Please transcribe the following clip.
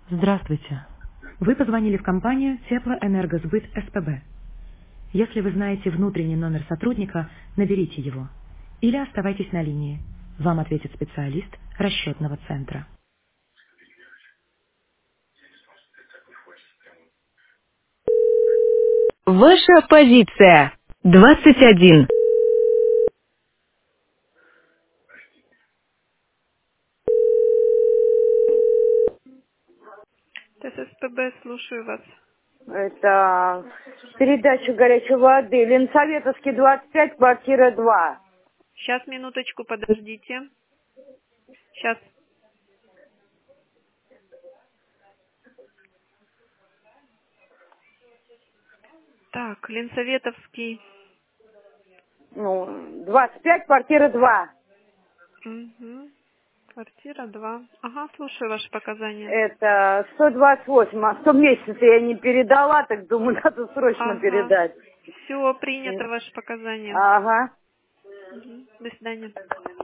Здравствуйте. Вы позвонили в компанию Теплоэнергосбыт СПБ. Если вы знаете внутренний номер сотрудника, наберите его. Или оставайтесь на линии. Вам ответит специалист расчетного центра. Ваша позиция. 21. ТССПБ, слушаю вас. Это передача горячей воды. Ленсоветовский, 25, квартира 2. Сейчас, минуточку, подождите. Сейчас. Так, Ленсоветовский. Ну, 25, квартира 2. Угу. Квартира 2. Ага, слушаю ваши показания. Это 128. А 100 месяцев я не передала, так думаю, надо срочно Ага. передать. Все, принято ваши показания. Ага. Мгм. До свидания.